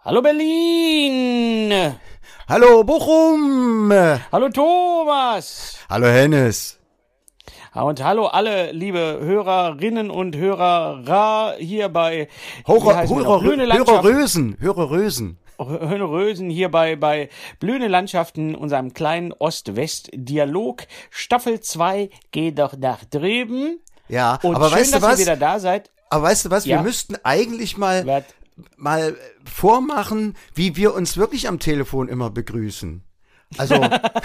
Hallo Berlin! Hallo Bochum! Hallo Thomas! Hallo Hennes! Und hallo alle liebe Hörerinnen und Hörer hier bei Hörerösen. Hörerösen hier bei Blühende Landschaften, unserem kleinen Ost-West-Dialog. Staffel 2, geh doch nach drüben. Ja, und aber schön, weißt du dass was? ihr wieder da seid. Aber weißt du was? Ja. Wir müssten eigentlich mal vormachen, wie wir uns wirklich am Telefon immer begrüßen. Also.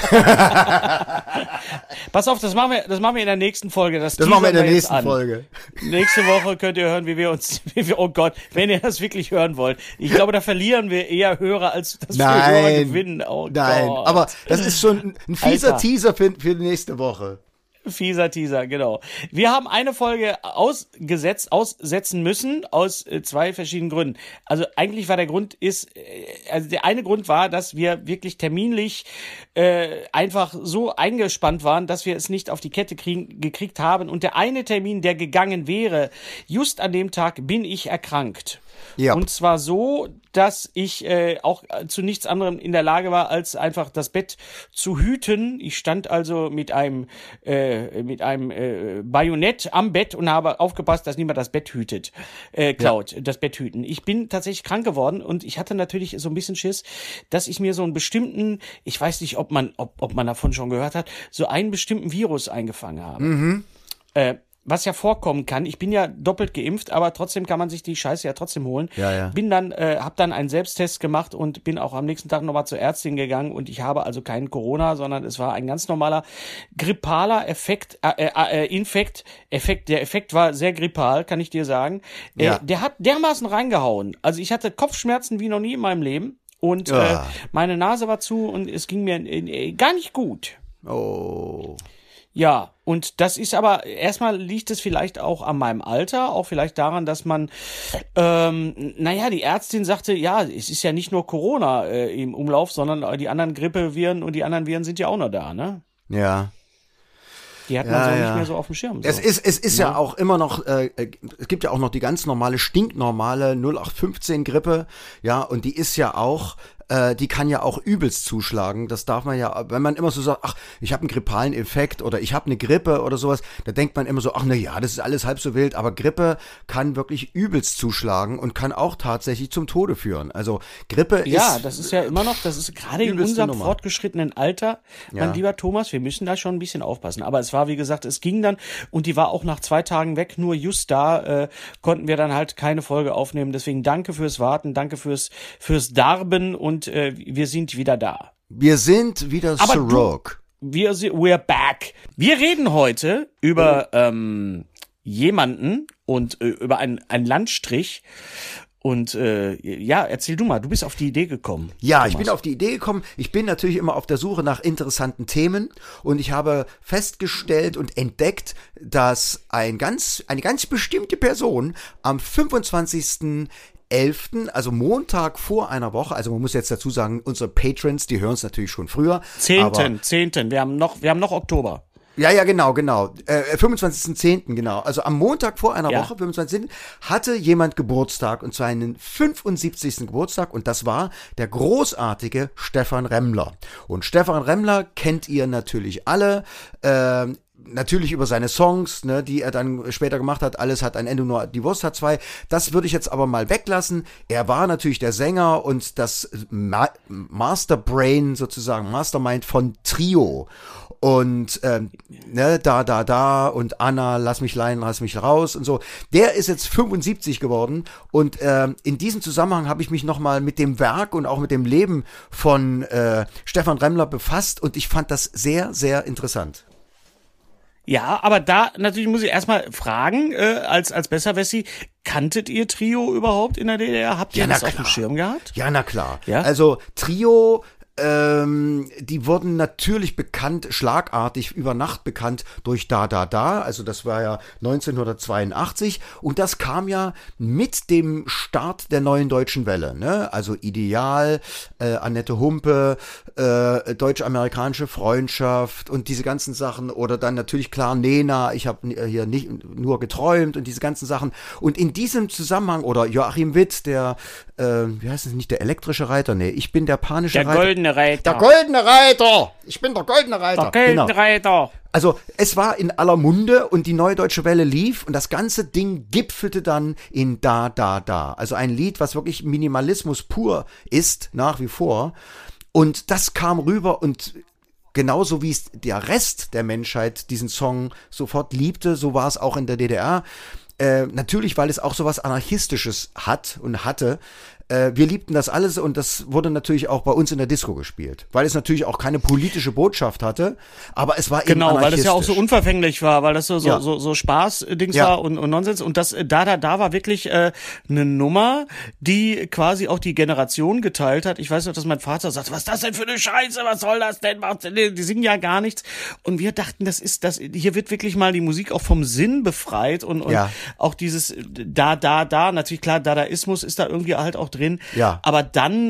Pass auf, das machen wir in der nächsten Folge. Das machen wir in der jetzt nächsten an. Folge. Nächste Woche könnt ihr hören, oh Gott, wenn ihr das wirklich hören wollt. Ich glaube, da verlieren wir eher Hörer, als dass wir Hörer gewinnen. Oh Nein, Gott. aber das ist schon ein fieser Alter. Teaser für nächste Woche. Fieser Teaser, genau. Wir haben eine Folge aussetzen müssen, aus zwei verschiedenen Gründen. Also eigentlich war der eine Grund war, dass wir wirklich terminlich einfach so eingespannt waren, dass wir es nicht auf die Kette gekriegt haben. Und der eine Termin, der gegangen wäre, just an dem Tag bin ich erkrankt. Ja. Und zwar so, dass ich auch zu nichts anderem in der Lage war, als einfach das Bett zu hüten. Ich stand also mit einem Bajonett am Bett und habe aufgepasst, dass niemand das Bett hütet. Klaut, das Bett hüten. Ich bin tatsächlich krank geworden und ich hatte natürlich so ein bisschen Schiss, dass ich mir so einen bestimmten, ich weiß nicht, ob man davon schon gehört hat, so einen bestimmten Virus eingefangen habe. Mhm. Was ja vorkommen kann, ich bin ja doppelt geimpft, aber trotzdem kann man sich die Scheiße ja trotzdem holen. Ja. Hab dann einen Selbsttest gemacht und bin auch am nächsten Tag nochmal zur Ärztin gegangen und ich habe also keinen Corona, sondern es war ein ganz normaler grippaler Infekt. Der Effekt war sehr grippal, kann ich dir sagen. Ja. Der hat dermaßen reingehauen. Also ich hatte Kopfschmerzen wie noch nie in meinem Leben und meine Nase war zu und es ging mir gar nicht gut. Oh. Ja, und das ist aber, erstmal liegt es vielleicht auch an meinem Alter, auch vielleicht daran, dass man, die Ärztin sagte, ja, es ist ja nicht nur Corona im Umlauf, sondern die anderen Grippeviren und die anderen Viren sind ja auch noch da, ne? Ja. Die hat man so nicht mehr so auf dem Schirm. So. Es ist ja auch immer noch, es gibt ja auch noch die ganz normale, stinknormale 0815 Grippe, ja, und die ist ja auch, die kann ja auch übelst zuschlagen. Das darf man ja, wenn man immer so sagt, ach, ich habe einen grippalen Effekt oder ich habe eine Grippe oder sowas, da denkt man immer so, ach na ja, das ist alles halb so wild, aber Grippe kann wirklich übelst zuschlagen und kann auch tatsächlich zum Tode führen. Also Grippe ist... Ja, das ist ja immer noch, das ist gerade in unserem Nummer. Fortgeschrittenen Alter, Ja. mein lieber Thomas, wir müssen da schon ein bisschen aufpassen. Aber es war, wie gesagt, es ging dann und die war auch nach 2 Tagen weg, nur just da konnten wir dann halt keine Folge aufnehmen. Deswegen danke fürs Warten, danke fürs Darben und wir sind wieder da. Wir sind wieder zurück. We're back. Wir reden heute über jemanden und über einen Landstrich. Und erzähl du mal, du bist auf die Idee gekommen. Ja, Thomas. ich bin auf die Idee gekommen. Ich bin natürlich immer auf der Suche nach interessanten Themen und ich habe festgestellt und entdeckt, dass eine ganz bestimmte Person am 25.11., also Montag vor einer Woche, also man muss jetzt dazu sagen, unsere Patrons, die hören es natürlich schon früher. 10. Wir haben noch Oktober. Ja, genau. 25.10., genau. Also am Montag vor einer Woche, 25.10., hatte jemand Geburtstag und zwar einen 75. Geburtstag und das war der großartige Stefan Remmler. Und Stefan Remmler kennt ihr natürlich alle, natürlich über seine Songs, ne, die er dann später gemacht hat. Alles hat ein Ende, nur die Wurst hat zwei. Das würde ich jetzt aber mal weglassen. Er war natürlich der Sänger und das Masterbrain sozusagen, Mastermind von Trio. Und da und Anna, lass mich leiden, lass mich raus und so. Der ist jetzt 75 geworden und in diesem Zusammenhang habe ich mich nochmal mit dem Werk und auch mit dem Leben von Stefan Remmler befasst und ich fand das sehr, sehr interessant. Ja, aber da natürlich muss ich erstmal fragen, als Besserwessi, kanntet ihr Trio überhaupt in der DDR? Habt ihr das auf dem Schirm gehabt? Ja, na klar. Ja? Also Trio Die wurden natürlich bekannt, schlagartig über Nacht bekannt durch Da Da Da, also das war ja 1982 und das kam ja mit dem Start der neuen deutschen Welle, ne? Also Ideal, Annette Humpe, deutsch-amerikanische Freundschaft und diese ganzen Sachen oder dann natürlich klar Nena, ich habe hier nicht nur geträumt und diese ganzen Sachen und in diesem Zusammenhang oder Joachim Witt, der, wie heißt es nicht, der elektrische Reiter, nee, ich bin der panische Reiter. Goldene Reiter. Der goldene Reiter. Ich bin der goldene Reiter. Der goldene Reiter. Also es war in aller Munde und die Neue Deutsche Welle lief und das ganze Ding gipfelte dann in Da, Da, Da. Also ein Lied, was wirklich Minimalismus pur ist, nach wie vor. Und das kam rüber und genauso wie es der Rest der Menschheit diesen Song sofort liebte, so war es auch in der DDR. Natürlich, weil es auch sowas Anarchistisches hat und hatte. Wir liebten das alles und das wurde natürlich auch bei uns in der Disco gespielt, weil es natürlich auch keine politische Botschaft hatte, aber es war eben genau, anarchistisch. weil es ja auch so unverfänglich war, weil das so Spaß-Dings war und Nonsens und das da war wirklich eine Nummer, die quasi auch die Generation geteilt hat. Ich weiß noch, dass mein Vater sagt, was ist das denn für eine Scheiße, was soll das denn? Die singen ja gar nichts und wir dachten, hier wird wirklich mal die Musik auch vom Sinn befreit und auch dieses Da, natürlich klar, Dadaismus ist da irgendwie halt auch drin. Ja. Aber dann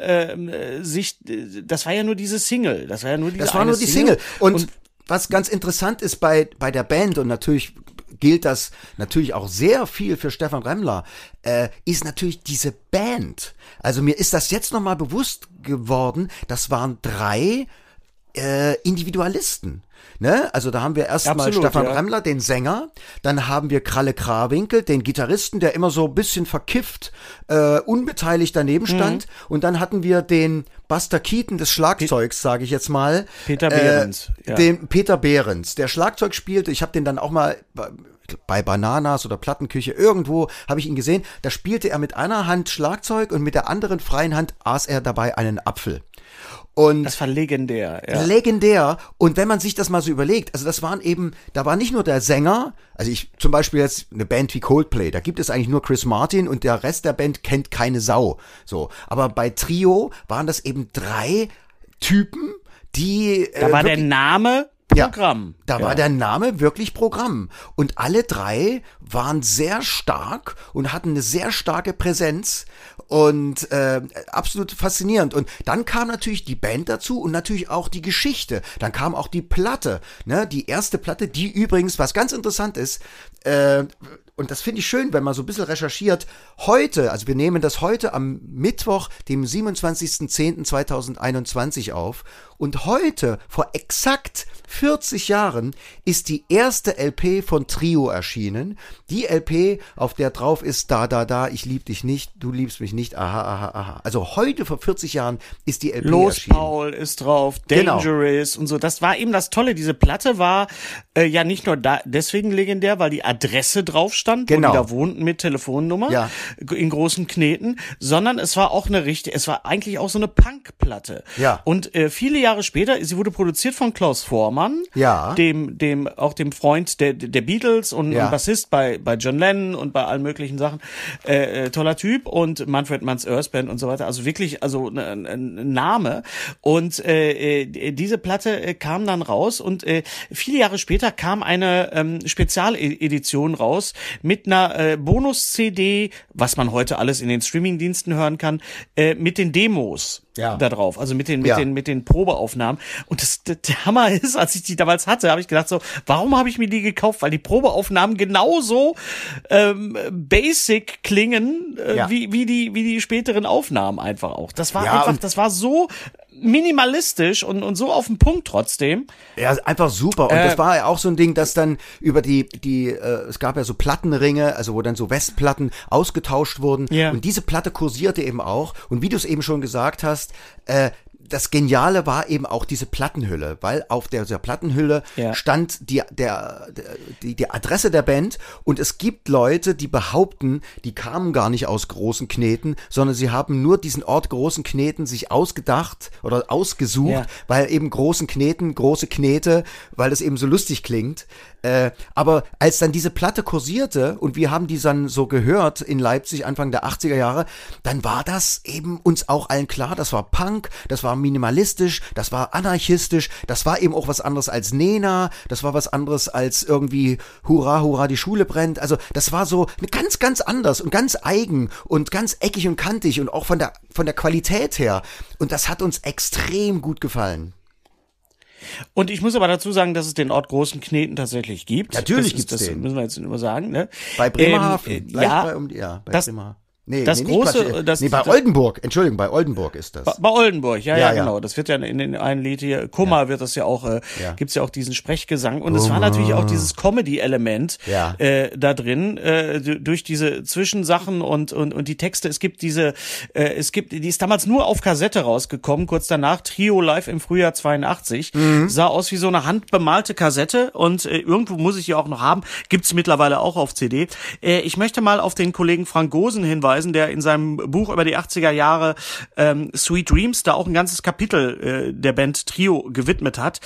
das war ja nur diese Single. Das war nur die Single. Und was ganz interessant ist bei der Band und natürlich gilt das natürlich auch sehr viel für Stephan Remmler, ist natürlich diese Band. Also mir ist das jetzt nochmal bewusst geworden, das waren 3 Individualisten. Ne? Also da haben wir erstmal Stephan Remmler, den Sänger, dann haben wir Kralle Krawinkel, den Gitarristen, der immer so ein bisschen verkifft, unbeteiligt daneben stand und dann hatten wir den Buster Keaton des Schlagzeugs, sage ich jetzt mal. Peter Behrens. Den Peter Behrens, der Schlagzeug spielte, ich habe den dann auch mal bei Bananas oder Plattenküche, irgendwo habe ich ihn gesehen, da spielte er mit einer Hand Schlagzeug und mit der anderen freien Hand aß er dabei einen Apfel. Und das war legendär. Ja. Legendär. Und wenn man sich das mal so überlegt, also da war nicht nur der Sänger, also zum Beispiel jetzt eine Band wie Coldplay, da gibt es eigentlich nur Chris Martin und der Rest der Band kennt keine Sau. So. Aber bei Trio waren das eben 3 Typen, die. Da war der Name Programm. Ja, da war der Name wirklich Programm. Und alle 3 waren sehr stark und hatten eine sehr starke Präsenz und absolut faszinierend. Und dann kam natürlich die Band dazu und natürlich auch die Geschichte. Dann kam auch die Platte, ne? Die erste Platte, die übrigens, was ganz interessant ist, und das finde ich schön, wenn man so ein bisschen recherchiert, heute, also wir nehmen das heute am Mittwoch, dem 27.10.2021 auf und heute, vor exakt 40 Jahren, ist die erste LP von Trio erschienen. Die LP, auf der drauf ist Da, Da, Da, ich lieb dich nicht, du liebst mich nicht, aha, aha, aha. Also heute, vor 40 Jahren, ist die LP erschienen. Paul ist drauf, Dangerous und so. Das war eben das Tolle. Diese Platte war ja nicht nur deswegen legendär, weil die Adresse drauf stand, wo die da wohnten mit Telefonnummer in großen Kneten, sondern es war auch es war eigentlich auch so eine Punk-Platte. Ja. Und viele Jahre später, sie wurde produziert von Klaus Voormann, dem Freund der Beatles und Bassist bei John Lennon und bei allen möglichen Sachen. Toller Typ und Manfred Manns Earth Band und so weiter. Also wirklich, ein Name. Und diese Platte kam dann raus und viele Jahre später kam eine Spezialedition raus mit einer Bonus-CD, was man heute alles in den Streamingdiensten hören kann, mit den Demos. Da drauf, also mit den Probeaufnahmen. Und der Hammer ist, als ich die damals hatte, habe ich gedacht so, warum habe ich mir die gekauft? Weil die Probeaufnahmen genauso basic klingen wie die späteren Aufnahmen einfach auch. Das war das war so minimalistisch und so auf den Punkt trotzdem. Ja, einfach super. Und das war ja auch so ein Ding, dass dann über es gab ja so Plattenringe, also wo dann so Westplatten ausgetauscht wurden. Ja. Und diese Platte kursierte eben auch. Und wie du es eben schon gesagt hast, das Geniale war eben auch diese Plattenhülle, weil auf dieser Plattenhülle stand die Adresse der Band und es gibt Leute, die behaupten, die kamen gar nicht aus Großen Kneten, sondern sie haben nur diesen Ort Großen Kneten sich ausgedacht oder ausgesucht, weil eben große Knete, weil das eben so lustig klingt. Aber als dann diese Platte kursierte und wir haben die dann so gehört in Leipzig Anfang der 80er Jahre, dann war das eben uns auch allen klar, das war Punk, das war war minimalistisch, das war anarchistisch, das war eben auch was anderes als Nena, das war was anderes als irgendwie Hurra, Hurra, die Schule brennt. Also das war so ganz, ganz anders und ganz eigen und ganz eckig und kantig und auch von der Qualität her. Und das hat uns extrem gut gefallen. Und ich muss aber dazu sagen, dass es den Ort Großen Kneten tatsächlich gibt. Natürlich gibt es den. Das müssen wir jetzt immer sagen. Ne? Bei Bremerhaven. Ja, bei das, Bremerhaven. Das große, bei Oldenburg, Entschuldigung, bei Oldenburg ist das. Bei Oldenburg, ja, genau. Das wird ja in den einen Lied hier, Kummer wird das ja auch, gibt's ja auch diesen Sprechgesang. Und es war natürlich auch dieses Comedy-Element da drin, durch diese Zwischensachen und die Texte. Die ist damals nur auf Kassette rausgekommen, kurz danach, Trio live im Frühjahr 82. Sah aus wie so eine handbemalte Kassette und irgendwo muss ich die auch noch haben. Gibt's mittlerweile auch auf CD. Ich möchte mal auf den Kollegen Frank Gosen hinweisen, der in seinem Buch über die 80er Jahre Sweet Dreams da auch ein ganzes Kapitel der Band Trio gewidmet hat.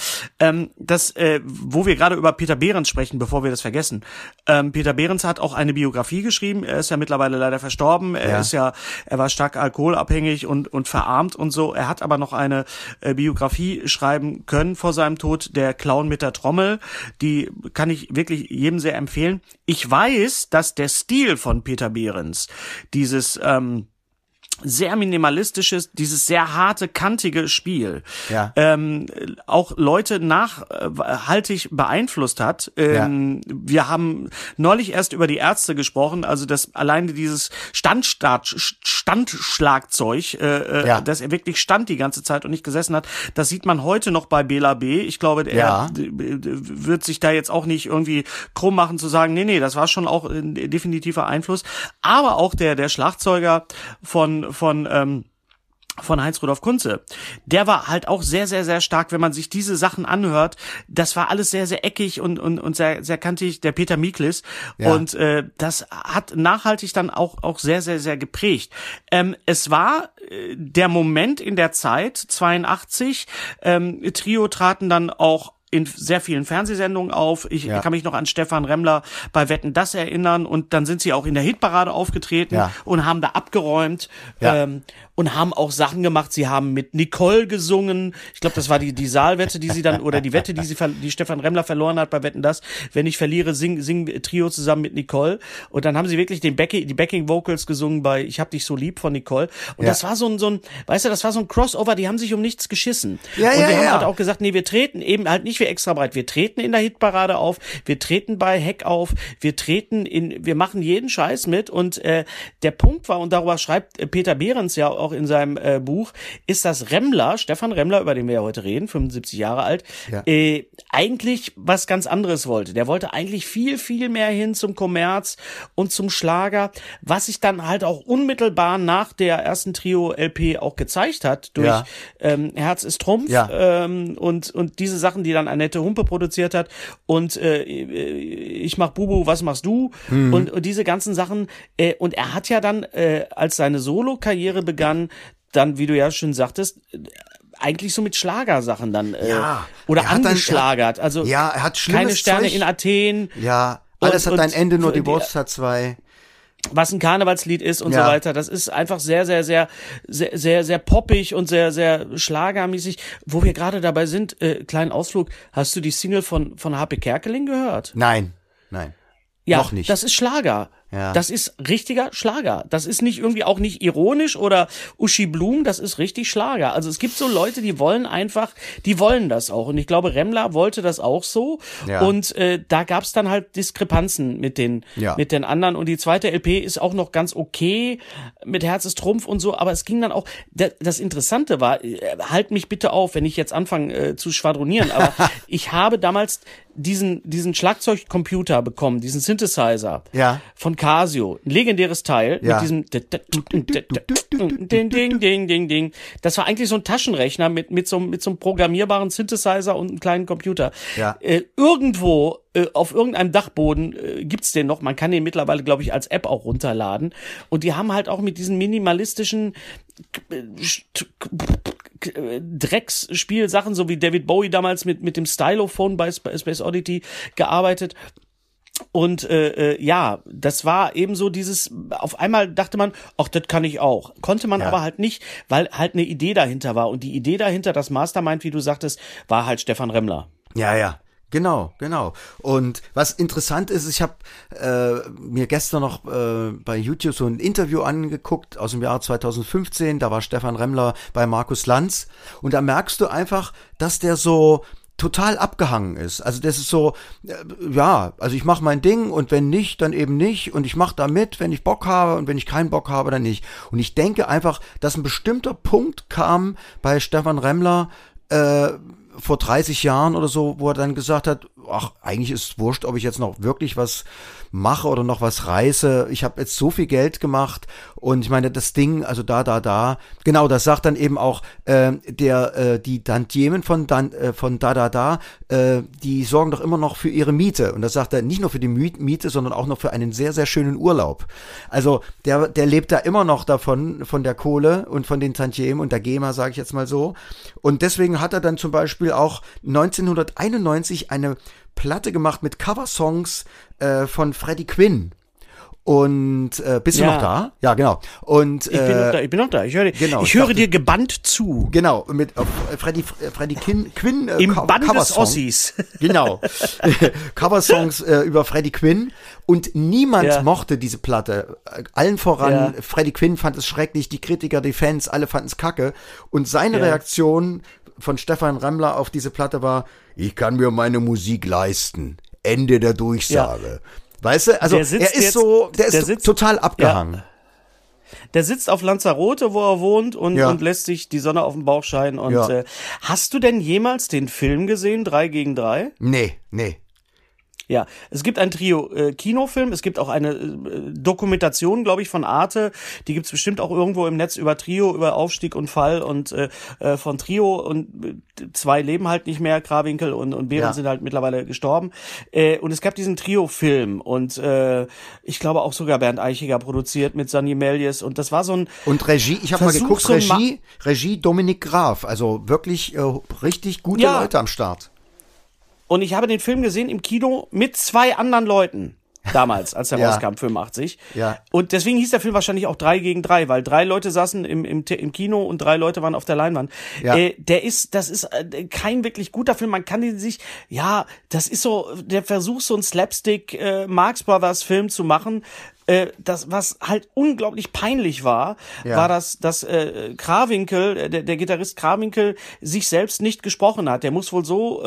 Wo wir gerade über Peter Behrens sprechen, bevor wir das vergessen. Peter Behrens hat auch eine Biografie geschrieben. Er ist ja mittlerweile leider verstorben. Er war stark alkoholabhängig und verarmt und so. Er hat aber noch eine Biografie schreiben können vor seinem Tod, Der Clown mit der Trommel. Die kann ich wirklich jedem sehr empfehlen. Ich weiß, dass der Stil von Peter Behrens, dieses sehr minimalistisches, dieses sehr harte, kantige Spiel, auch Leute nachhaltig beeinflusst hat. Wir haben neulich erst über die Ärzte gesprochen, also dass alleine dieses Standschlagzeug, dass er wirklich stand die ganze Zeit und nicht gesessen hat, das sieht man heute noch bei Bela B. Ich glaube, er wird sich da jetzt auch nicht irgendwie krumm machen zu sagen, nee, das war schon auch ein definitiver Einfluss. Aber auch der Schlagzeuger von Heinz-Rudolf Kunze. Der war halt auch sehr, sehr, sehr stark, wenn man sich diese Sachen anhört. Das war alles sehr, sehr eckig und sehr, sehr kantig, der Peter Miklis. Ja. Und das hat nachhaltig dann auch sehr, sehr, sehr geprägt. Es war der Moment in der Zeit, 82, Trio traten dann auch in sehr vielen Fernsehsendungen auf. Ich kann mich noch an Stefan Remmler bei Wetten, dass erinnern. Und dann sind sie auch in der Hitparade aufgetreten und haben da abgeräumt und haben auch Sachen gemacht. Sie haben mit Nicole gesungen. Ich glaube, das war die Saalwette, die sie dann, oder die Wette, die Stefan Remmler verloren hat bei Wetten, dass, wenn ich verliere, sing Trio zusammen mit Nicole. Und dann haben sie wirklich die Backing Vocals gesungen bei Ich hab dich so lieb von Nicole. Und das war so ein, weißt du, das war so ein Crossover, die haben sich um nichts geschissen. Und die haben halt auch gesagt, nee, wir treten eben halt nicht wie extra breit. Wir treten in der Hitparade auf, wir treten bei Heck auf, wir machen jeden Scheiß mit. Und der Punkt war, und darüber schreibt Peter Behrens ja auch in seinem Buch, ist, dass Stefan Remmler, über den wir ja heute reden, 75 Jahre alt, eigentlich was ganz anderes wollte. Der wollte eigentlich viel, viel mehr hin zum Kommerz und zum Schlager, was sich dann halt auch unmittelbar nach der ersten Trio-LP auch gezeigt hat, durch Herz ist Trumpf und diese Sachen, die dann Annette Humpe produziert hat und Ich mach Bubu, was machst du? Und diese ganzen Sachen. Und er hat ja dann, als seine Solo-Karriere begann, dann, wie du ja schon sagtest, eigentlich so mit Schlagersachen dann oder angeschlagert. Also er hat Keine Sterne Zeug in Athen. Ja, alles hat ein Ende, nur die Wurst hat zwei. Was ein Karnevalslied ist und so weiter. Das ist einfach sehr, sehr, sehr, sehr, sehr, sehr poppig und sehr, sehr schlagermäßig. Wo wir gerade dabei sind, kleinen Ausflug. Hast du die Single von Harpe Kerkeling gehört? Nein. Ja, noch nicht. Das ist Schlager. Ja. Das ist richtiger Schlager. Das ist nicht irgendwie auch nicht ironisch oder Uschi Blum, das ist richtig Schlager. Also es gibt so Leute, die wollen das auch. Und ich glaube, Remmler wollte das auch so. Ja. Und da gab's dann halt Diskrepanzen mit den anderen. Und die zweite LP ist auch noch ganz okay mit Herz ist Trumpf und so. Aber es ging dann auch, das Interessante war, halt mich bitte auf, wenn ich jetzt anfange zu schwadronieren. Aber ich habe damals diesen Schlagzeugcomputer bekommen, diesen Synthesizer von Casio, ein legendäres Teil mit diesem Ding. Das war eigentlich so ein Taschenrechner mit so einem programmierbaren Synthesizer und einem kleinen Computer. Ja. Irgendwo auf irgendeinem Dachboden gibt's den noch. Man kann den mittlerweile, glaube ich, als App auch runterladen. Und die haben halt auch mit diesen minimalistischen Drecksspielsachen, so wie David Bowie damals mit dem Stylophone bei Space Oddity gearbeitet. Und ja, das war eben so dieses, auf einmal dachte man, ach, das kann ich auch. Konnte man aber halt nicht, weil halt eine Idee dahinter war. Und die Idee dahinter, das Mastermind, wie du sagtest, war halt Stefan Remmler. Ja. Genau. Und was interessant ist, ich habe mir gestern noch bei YouTube so ein Interview angeguckt aus dem Jahr 2015. Da war Stefan Remmler bei Markus Lanz. Und da merkst du einfach, dass der so total abgehangen ist. Also das ist so, also ich mache mein Ding und wenn nicht, dann eben nicht und ich mache da mit, wenn ich Bock habe und wenn ich keinen Bock habe, dann nicht. Und ich denke einfach, dass ein bestimmter Punkt kam bei Stefan Remmler vor 30 Jahren oder so, wo er dann gesagt hat, ach, eigentlich ist es wurscht, ob ich jetzt noch wirklich was mache oder noch was reiße. Ich habe jetzt so viel Geld gemacht und ich meine, das Ding, also da. Genau, das sagt dann eben auch die Tantiemen von da, die sorgen doch immer noch für ihre Miete. Und das sagt er nicht nur für die Miete, sondern auch noch für einen sehr, sehr schönen Urlaub. Also der lebt da immer noch davon, von der Kohle und von den Tantiemen und der GEMA, sage ich jetzt mal so. Und deswegen hat er dann zum Beispiel auch 1991 eine Platte gemacht mit Coversongs von Freddie Quinn. Und bist du noch da? Ja, genau. Und ich bin noch da. Ich höre dir gebannt zu. Genau, mit Freddie Quinn im Band des Ossis. Genau. Coversongs über Freddie Quinn und niemand mochte diese Platte. Allen voran Freddie Quinn fand es schrecklich, die Kritiker, die Fans, alle fanden es kacke und seine Reaktion von Stefan Remmler auf diese Platte war: Ich kann mir meine Musik leisten. Ende der Durchsage. Weißt du, also er ist total abgehangen. Ja. Der sitzt auf Lanzarote, wo er wohnt und lässt sich die Sonne auf den Bauch scheinen. Und hast du denn jemals den Film gesehen, 3 gegen 3? Nee. Ja, es gibt ein Trio Kinofilm, es gibt auch eine Dokumentation, glaube ich, von Arte, die gibt's bestimmt auch irgendwo im Netz über Trio, über Aufstieg und Fall und von Trio und 2 leben halt nicht mehr, Krawinkel und Behrens sind halt mittlerweile gestorben und es gab diesen Trio-Film und ich glaube auch sogar Bernd Eichiger produziert mit Sanny Melies und das war so ein und Regie, ich habe mal geguckt, so Regie Dominik Graf, also wirklich richtig gute Leute am Start. Und ich habe den Film gesehen im Kino mit 2 anderen Leuten. Damals, als der rauskam, 85. Ja. Und deswegen hieß der Film wahrscheinlich auch 3 gegen 3, weil 3 Leute saßen im Kino und 3 Leute waren auf der Leinwand. Ja. Das ist kein wirklich guter Film. Man kann den sich, das ist so der Versuch, so ein Slapstick Marx Brothers Film zu machen. Das, was halt unglaublich peinlich war, war, dass Krawinkel, der Gitarrist Krawinkel, sich selbst nicht gesprochen hat. Der muss wohl so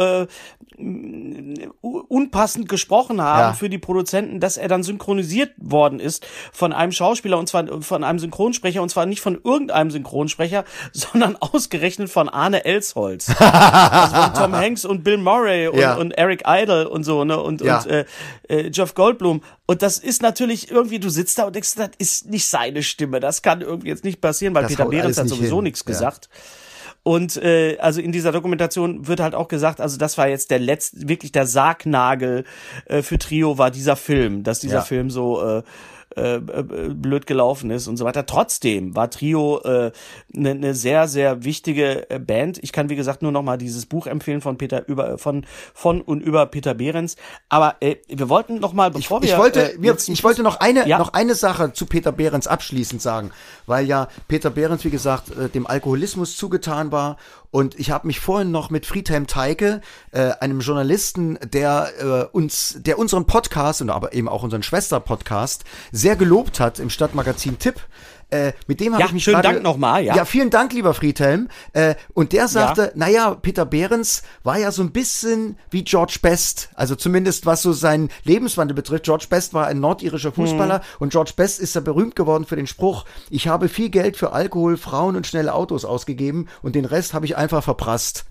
unpassend gesprochen haben für die Produzenten, dass er dann synchronisiert worden ist von einem Schauspieler, und zwar von einem Synchronsprecher, und zwar nicht von irgendeinem Synchronsprecher, sondern ausgerechnet von Arne Elsholz. Also von Tom Hanks und Bill Murray und Eric Idle und so, ne, und Jeff Goldblum. Und das ist natürlich irgendwie, du sitzt da und denkst, das ist nicht seine Stimme, das kann irgendwie jetzt nicht passieren, weil Peter Behrens hat sowieso nichts gesagt. Und also in dieser Dokumentation wird halt auch gesagt, also das war jetzt wirklich der Sargnagel für Trio war dieser Film, dass dieser Film so blöd gelaufen ist und so weiter. Trotzdem war Trio eine sehr, sehr wichtige Band. Ich kann, wie gesagt, nur noch mal dieses Buch empfehlen von von und über Peter Behrens. Aber wir wollten noch mal, ich wollte noch eine Sache zu Peter Behrens abschließend sagen, weil ja Peter Behrens, wie gesagt, dem Alkoholismus zugetan war. Und ich habe mich vorhin noch mit Friedhelm Teike, einem Journalisten, der unseren Podcast und aber eben auch unseren Schwester-Podcast sehr gelobt hat im Stadtmagazin Tipp. Mit dem habe ich mich schönen Dank nochmal, Ja, vielen Dank, lieber Friedhelm. Und der sagte, Peter Behrens war ja so ein bisschen wie George Best. Also zumindest was so seinen Lebenswandel betrifft. George Best war ein nordirischer Fußballer und George Best ist ja berühmt geworden für den Spruch: Ich habe viel Geld für Alkohol, Frauen und schnelle Autos ausgegeben und den Rest habe ich einfach verprasst.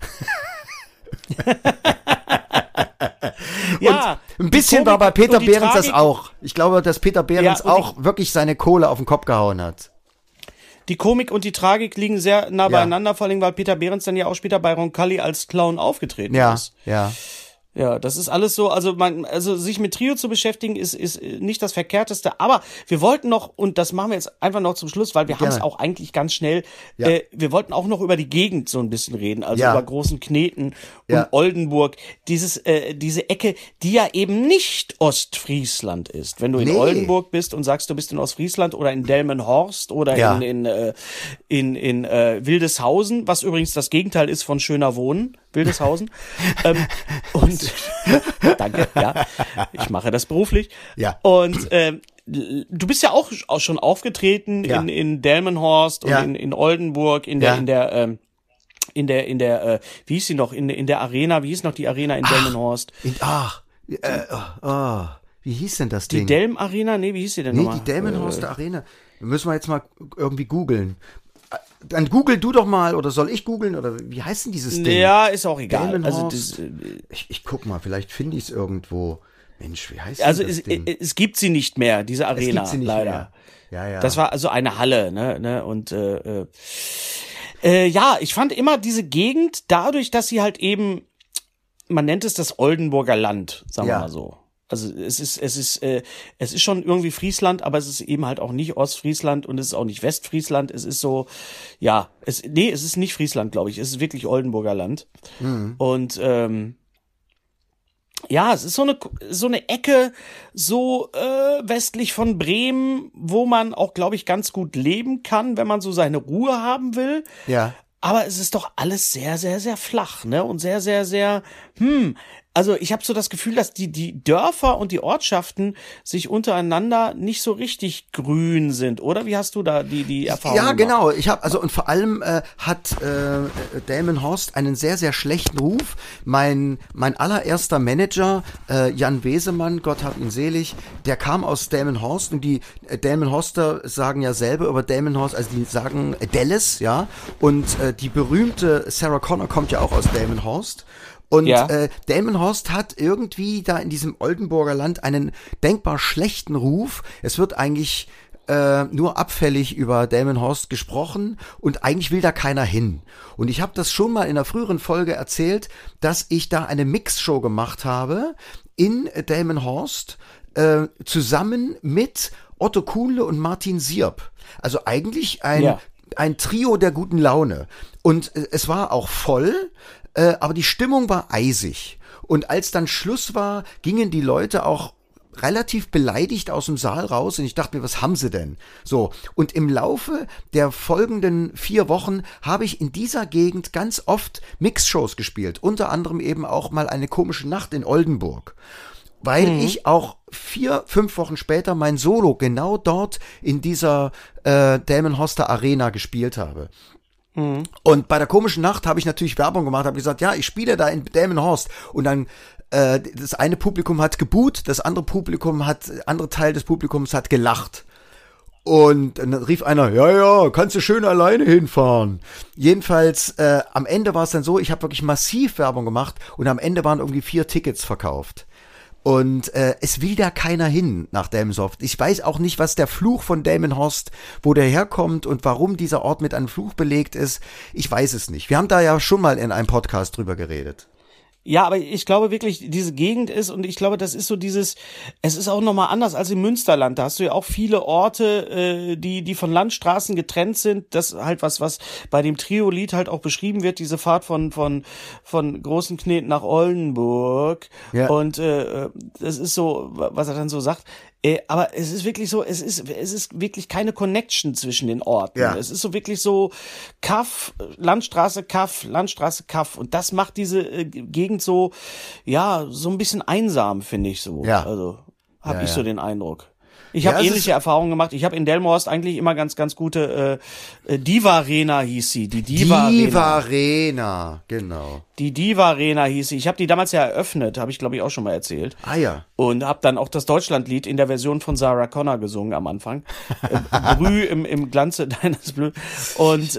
Und ein bisschen war bei Peter Behrens das auch. Ich glaube, dass Peter Behrens auch wirklich seine Kohle auf den Kopf gehauen hat. Die Komik und die Tragik liegen sehr nah beieinander, vor allem, weil Peter Behrens dann ja auch später bei Roncalli als Clown aufgetreten ist. Ja. Ja, das ist alles so, also sich mit Trio zu beschäftigen ist nicht das Verkehrteste, aber wir wollten noch, und das machen wir jetzt einfach noch zum Schluss, weil wir haben es auch eigentlich ganz schnell, wir wollten auch noch über die Gegend so ein bisschen reden, also über Großen Kneten und Oldenburg, diese Ecke, die ja eben nicht Ostfriesland ist. Wenn du in Oldenburg bist und sagst, du bist in Ostfriesland oder in Delmenhorst oder in Wildeshausen, was übrigens das Gegenteil ist von schöner Wohnen, Wildeshausen. Und danke, ja. Ich mache das beruflich. Ja. Und du bist ja auch schon aufgetreten in Delmenhorst und in Oldenburg, in der wie hieß sie noch, in der Arena, wie hieß noch die Arena in Delmenhorst? Wie hieß denn das Ding? Die Delm Arena? Nee, wie hieß sie denn nochmal? Die Delmenhorster Arena. Müssen wir jetzt mal irgendwie googeln. Dann google du doch mal, oder soll ich googeln, oder wie heißt denn dieses Ding? Ja, ist auch egal. Also ich guck mal, vielleicht finde ich es irgendwo. Mensch, wie heißt das Ding? Es gibt sie nicht mehr, diese Arena, es gibt sie nicht leider. Mehr. Ja. Das war also eine Halle, ne? Und ich fand immer diese Gegend, dadurch, dass sie halt eben, man nennt es das Oldenburger Land, sagen wir mal so. Also es ist schon irgendwie Friesland, aber es ist eben halt auch nicht Ostfriesland und es ist auch nicht Westfriesland. Es ist so, es ist nicht Friesland, glaube ich. Es ist wirklich Oldenburger Land. Mhm. Und es ist so eine Ecke, so westlich von Bremen, wo man auch, glaube ich, ganz gut leben kann, wenn man so seine Ruhe haben will. Ja. Aber es ist doch alles sehr, sehr, sehr flach, ne? Und sehr, sehr, sehr, also ich habe so das Gefühl, dass die Dörfer und die Ortschaften sich untereinander nicht so richtig grün sind, oder? Wie hast du da die Erfahrung gemacht? Genau. Ich habe und vor allem hat Delmenhorst einen sehr, sehr schlechten Ruf. Mein allererster Manager, Jan Wesemann, Gott hab ihn selig, der kam aus Delmenhorst, und die Delmenhorster sagen ja selber über Delmenhorst, also die sagen Dallas, ja, und die berühmte Sarah Connor kommt ja auch aus Delmenhorst. Und Delmenhorst hat irgendwie da in diesem Oldenburger Land einen denkbar schlechten Ruf. Es wird eigentlich nur abfällig über Delmenhorst gesprochen und eigentlich will da keiner hin. Und ich habe das schon mal in einer früheren Folge erzählt, dass ich da eine Mixshow gemacht habe in Delmenhorst zusammen mit Otto Kuhnle und Martin Sierp. Also eigentlich ein Trio der guten Laune. Und es war auch voll. Aber die Stimmung war eisig. Und als dann Schluss war, gingen die Leute auch relativ beleidigt aus dem Saal raus. Und ich dachte mir, was haben sie denn? So. Und im Laufe der folgenden 4 Wochen habe ich in dieser Gegend ganz oft Mixshows gespielt. Unter anderem eben auch mal eine komische Nacht in Oldenburg. Weil ich auch 4-5 Wochen später mein Solo genau dort in dieser Delmenhorster Arena gespielt habe. Und bei der komischen Nacht habe ich natürlich Werbung gemacht, habe gesagt, ja, ich spiele da in Delmenhorst. Und dann das eine Publikum hat geboot, das andere Teil des Publikums hat gelacht. Und dann rief einer, ja, kannst du schön alleine hinfahren. Jedenfalls, am Ende war es dann so, ich habe wirklich massiv Werbung gemacht und am Ende waren irgendwie 4 Tickets verkauft. Und es will da keiner hin nach Delmenhorst. Ich weiß auch nicht, was der Fluch von Delmenhorst, wo der herkommt und warum dieser Ort mit einem Fluch belegt ist. Ich weiß es nicht. Wir haben da ja schon mal in einem Podcast drüber geredet. Ja, aber ich glaube wirklich, diese Gegend ist, und ich glaube, das ist so es ist auch nochmal anders als im Münsterland. Da hast du ja auch viele Orte, die von Landstraßen getrennt sind. Das halt was bei dem Trio-Lied halt auch beschrieben wird, diese Fahrt von Großen Kneten nach Oldenburg. Ja. Und das ist so, was er dann so sagt. Aber es ist wirklich so, es ist wirklich keine Connection zwischen den Orten. Ja. Es ist so wirklich so Kaff, Landstraße, Kaff. Und das macht diese Gegend so, so ein bisschen einsam, finde ich so. Ja. Also, habe ich so den Eindruck. Ich habe ähnliche Erfahrungen gemacht. Ich habe in Delmenhorst eigentlich immer ganz, ganz gute Diva Arena hieß sie. Die Diva Arena, genau. Die Diva Arena hieß sie. Ich habe die damals ja eröffnet, habe ich glaube ich auch schon mal erzählt. Ah ja. Und habe dann auch das Deutschlandlied in der Version von Sarah Connor gesungen am Anfang. Brüh im Glanze deines Blüh. Und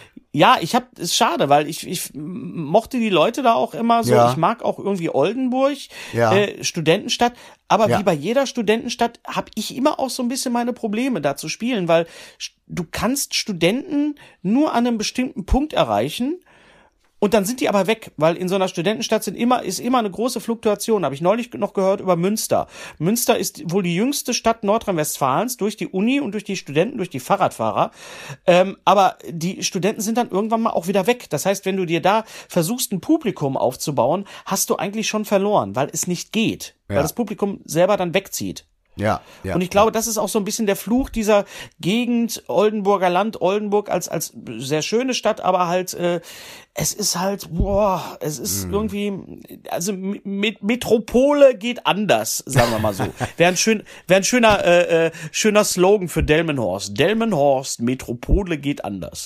ist schade, weil ich mochte die Leute da auch immer so. Ja. Ich mag auch irgendwie Oldenburg, Studentenstadt. Aber wie bei jeder Studentenstadt habe ich immer auch so ein bisschen meine Probleme da zu spielen, weil du kannst Studenten nur an einem bestimmten Punkt erreichen. Und dann sind die aber weg, weil in so einer Studentenstadt ist immer eine große Fluktuation. Habe ich neulich noch gehört über Münster. Münster ist wohl die jüngste Stadt Nordrhein-Westfalens durch die Uni und durch die Studenten, durch die Fahrradfahrer. Aber die Studenten sind dann irgendwann mal auch wieder weg. Das heißt, wenn du dir da versuchst, ein Publikum aufzubauen, hast du eigentlich schon verloren, weil es nicht geht. Ja. Weil das Publikum selber dann wegzieht. Ja. Und ich glaube, das ist auch so ein bisschen der Fluch dieser Gegend, Oldenburger Land, Oldenburg als sehr schöne Stadt, aber halt, es ist halt, es ist irgendwie, also Metropole geht anders, sagen wir mal so. Wäre ein schöner Slogan für Delmenhorst. Delmenhorst, Metropole geht anders.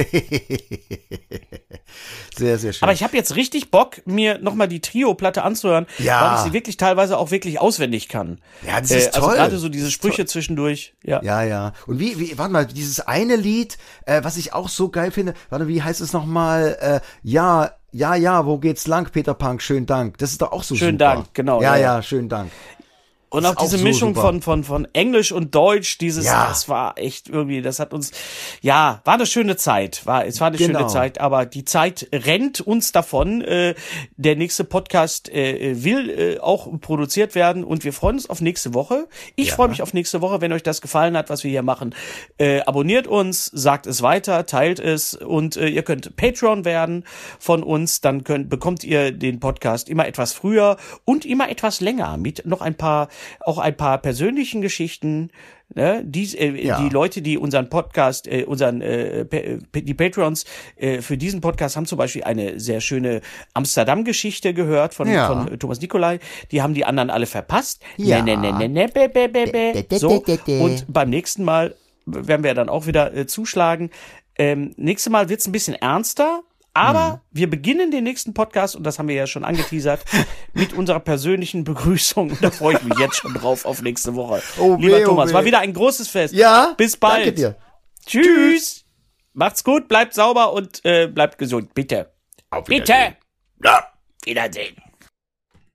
Sehr, sehr schön. Aber ich habe jetzt richtig Bock, mir nochmal die Trio-Platte anzuhören, weil ich sie wirklich teilweise auch wirklich auswendig kann. Ja, das ist toll. Also gerade so diese Sprüche zwischendurch. Ja. Und warte mal, dieses eine Lied, was ich auch so geil finde, wie heißt es nochmal? Ja, wo geht's lang, Peter Punk, schönen Dank. Das ist doch auch so schönen super. Dank, genau. Ja, schönen Dank. Und auch diese Mischung von Englisch und Deutsch, das war echt irgendwie, das hat uns, war eine schöne Zeit, schöne Zeit, aber die Zeit rennt uns davon. Der nächste Podcast will auch produziert werden und wir freuen uns auf nächste Woche. Ich freue mich auf nächste Woche, wenn euch das gefallen hat, was wir hier machen. Abonniert uns, sagt es weiter, teilt es und ihr könnt Patreon werden von uns, dann bekommt ihr den Podcast immer etwas früher und immer etwas länger mit noch ein paar persönlichen Geschichten, ne? Die Leute, die unseren Podcast, die Patreons für diesen Podcast haben zum Beispiel eine sehr schöne Amsterdam-Geschichte gehört von Thomas Nicolai. Die haben die anderen alle verpasst. Ja. So. Und beim nächsten Mal werden wir dann auch wieder zuschlagen. Nächstes Mal wird's ein bisschen ernster. Aber wir beginnen den nächsten Podcast, und das haben wir ja schon angeteasert, mit unserer persönlichen Begrüßung. Da freue ich mich jetzt schon drauf auf nächste Woche. Lieber Thomas, war wieder ein großes Fest. Ja, bis bald. Danke dir. Tschüss. Macht's gut, bleibt sauber und bleibt gesund. Bitte. Auf Wiedersehen. Bitte. Ja. Wiedersehen.